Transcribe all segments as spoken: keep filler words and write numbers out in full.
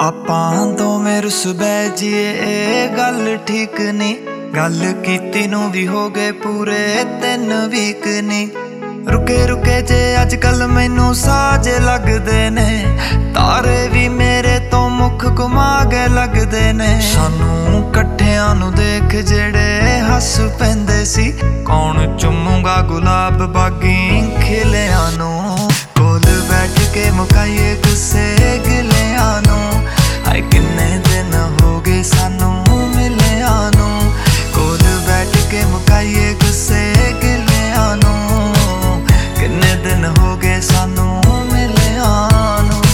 ਆਪਾਂ ਦੋਵੇਂ ਰੁੱਸ ਬਹਿ ਜੀਏ ਇਹ ਗੱਲ ਠੀਕ ਨੀ। ਗੱਲ ਕੀਤੀ ਨੂੰ ਵੀ ਹੋ ਗਏ ਪੂਰੇ ਤਿੰਨ ਵੀਕ ਨੀ। ਰੁਕੇ ਰੁਕੇ ਜੇ ਅੱਜ ਕੱਲ ਮੈਨੂੰ ਸਾਜ ਲੱਗਦੇ ਨੇ। ਤਾਰੇ ਵੀ ਮੇਰੇ ਤੋਂ ਮੁੱਖ ਘੁਮਾ ਕੇ ਲੱਗਦੇ ਨੇ। ਸਾਨੂੰ ਇਕੱਠਿਆਂ ਨੂੰ ਦੇਖ ਜਿਹੜੇ ਹੱਸ ਪੈਂਦੇ ਸੀ। ਕੌਣ ਚੁੰਮੂਗਾ ਗੁਲਾਬ ਬਾਗੀ ਖਿਲਿਆਂ ਨੂੰ। ਕੋਲ ਬੈਠ ਕੇ ਮੁਕਾਈਏ ਗੁੱਸੇ ਗਿਲਿਆਂ ਨੂੰ। ਹਾਏ ਕਿੰਨੇ ਦਿਨ ਹੋ ਗਏ ਸਾਨੂੰ ਮਿਲਿਆਂ ਨੂੰ। ਕੋਲ ਬੈਠ ਕੇ ਮੁਕਾਈਏ ਗੁੱਸੇ ਗਿਲਿਆਂ ਨੂੰ। ਕਿੰਨੇ ਦਿਨ ਹੋ ਗਏ ਸਾਨੂੰ ਮਿਲਿਆਂ ਨੂੰ।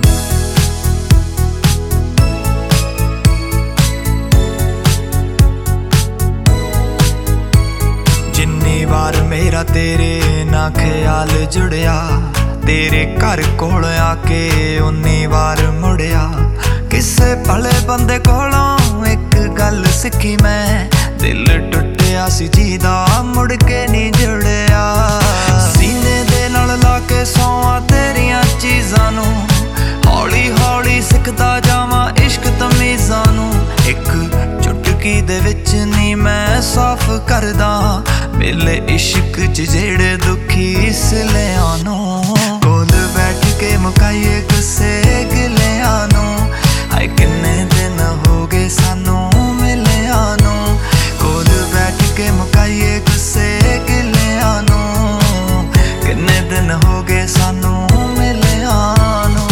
ਜਿੰਨੀ ਵਾਰ ਮੇਰਾ ਤੇਰੇ ਨਾਲ ਖਿਆਲ ਜੁੜਿਆ। ਤੇਰੇ ਘਰ ਕੋਲ ਆ ਕੇ ਉਨੀ ਵਾਰ ਮੁੜਿਆ। ਕਿਸੇ ਭਲੇ ਬੰਦੇ ਕੋਲੋਂ ਇੱਕ ਗੱਲ ਸਿੱਖੀ ਮੈਂ। ਦਿਲ ਟੁੱਟਿਆ ਸੀ ਜਿਹਦਾ ਮੁੜ ਕੇ ਨਹੀਂ ਜੁੜਿਆ। ਸੀਨੇ ਦੇ ਨਾਲ ਲਾ ਕੇ ਸੌਂਵਾਂ ਤੇਰੀਆਂ ਚੀਜ਼ਾਂ ਨੂੰ। ਹੌਲੀ ਹੌਲੀ ਸਿੱਖਦਾ ਜਾਵਾਂ ਇਸ਼ਕ ਤਮੀਜ਼ਾਂ ਨੂੰ। ਇੱਕ ਚੁਟਕੀ ਦੇ ਵਿੱਚ ਨੀ ਮੈਂ ਸਾਫ਼ ਕਰਦਾ ਮੇਲੇ ਇਸ਼ਕ ਚ ਜਿਹੜੇ ਦੁਖੀ ਸਿਲਿਆਂ ਨੂੰ। ਕੋਲ ਬੈਠ ਕੇ ਮੁਕਾਈਏ ਗੁੱਸੇ ਗਿਲਿਆਂ ਨੂੰ। ਹਾਏ ਕਿੰਨੇ ਦਿਨ ਹੋ ਗਏ ਸਾਨੂੰ ਮਿਲਿਆਂ ਨੂੰ। ਕੋਲ ਬੈਠ ਕੇ ਮੁਕਾਈਏ ਗੁੱਸੇ ਗਿਲਿਆਂ ਨੂੰ। ਕਿੰਨੇ ਦਿਨ ਹੋ ਗਏ ਸਾਨੂੰ ਮਿਲਿਆਂ ਨੂੰ।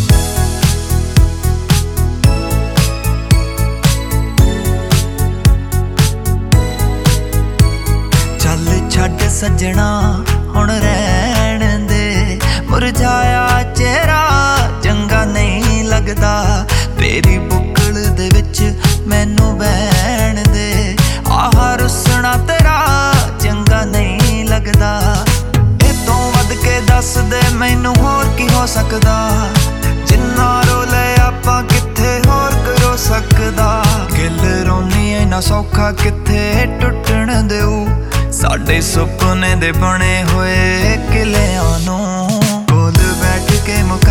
ਚੱਲ ਛੱਡ ਸੱਜਣਾ ਹੁਣ ਰਹਿਣ ਦੇ। ਮੁਰਝਾਇਆ ਚਿਹਰਾ ਚੰਗਾ ਨਹੀਂ ਲੱਗਦਾ। ਤੇਰੀ ਬੁੱਕਲ ਦੇ ਵਿੱਚ ਮੈਨੂੰ ਬਹਿਣ ਦੇ। ਆਹ ਰੁੱਸਣਾ ਤੇਰਾ ਚੰਗਾ ਨਹੀਂ ਲੱਗਦਾ। ਇਹ ਤੋਂ ਵੱਧ ਕੇ ਦੱਸ ਦੇ ਮੈਨੂੰ ਹੋਰ ਕੀ ਹੋ ਸਕਦਾ। ਜਿੰਨਾ ਰੋਲੇ ਆਪਾਂ ਕਿੱਥੇ ਹੋਰ ਕਰੋ ਸਕਦਾ। ਗਿੱਲ ਰੋਨੀ ਇੰਨਾ ਸੌਖਾ ਕਿੱਥੇ ਟੁੱਟਣ ਦਿਓ। ਸਾਡੇ ਸੁਪਨੇ ਦੇ ਬਣੇ ਹੋਏ ਕਿਲਿਆਂ ਨੂੰ। ਕੋਲ ਬੈਠ ਕੇ